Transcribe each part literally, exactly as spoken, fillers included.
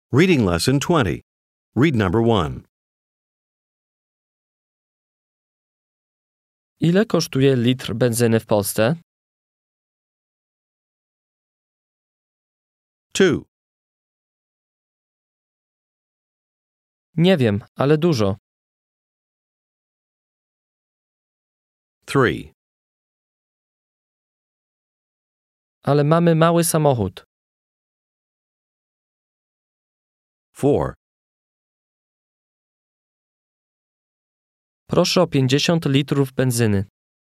Reading Lesson twenty. Read number one. Ile kosztuje litr benzyny w Polsce? two, Nie wiem, ale dużo. three, Ale mamy mały samochód. four, Proszę o pięćdziesiąt litrów benzyny.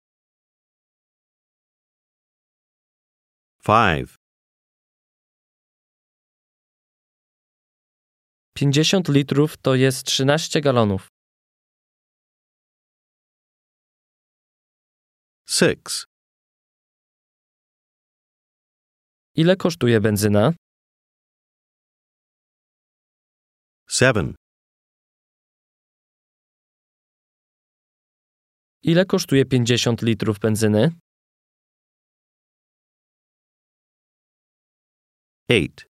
five, pięćdziesiąt litrów to jest trzynaście galonów. six, Ile kosztuje benzyna? seven, Ile kosztuje pięćdziesiąt litrów benzyny? eight,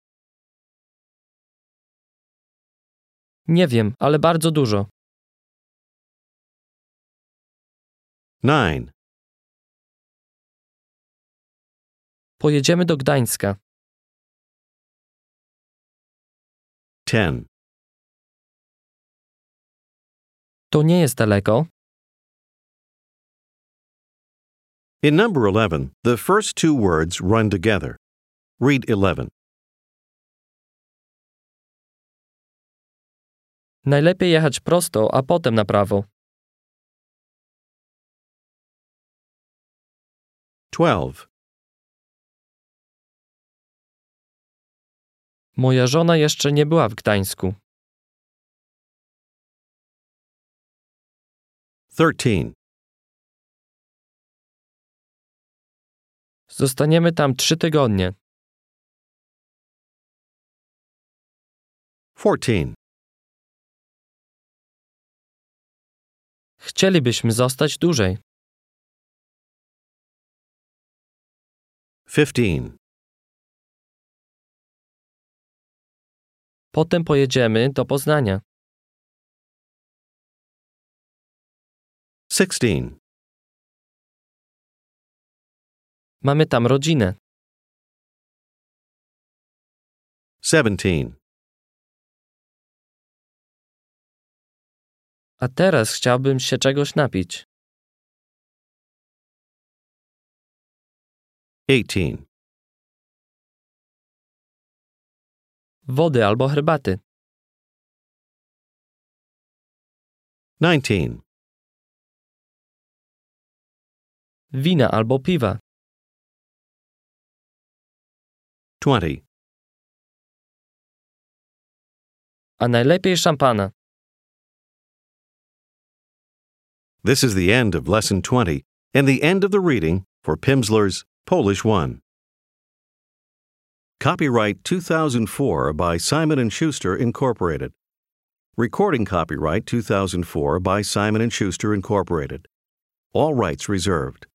Nie wiem, ale bardzo dużo. nine, Pojedziemy do Gdańska. ten, To nie jest daleko. In number eleven, the first two words run together. Read eleven. Najlepiej jechać prosto, a potem na prawo. twelve, Moja żona jeszcze nie była w Gdańsku. thirteen, Zostaniemy tam trzy tygodnie. fourteen, Chcielibyśmy zostać dłużej. fifteen, Potem pojedziemy do Poznania. sixteen, Mamy tam rodzinę. seventeen, A teraz chciałbym się czegoś napić. eighteen, Wody albo herbaty. nineteen, Wina albo piwa. twenty. A najlepiej szampana. This is the end of Lesson twenty and the end of the reading for Pimsleur's Polish one. Copyright two thousand four by Simon and Schuster, Incorporated. Recording copyright two thousand four by Simon and Schuster, Incorporated. All rights reserved.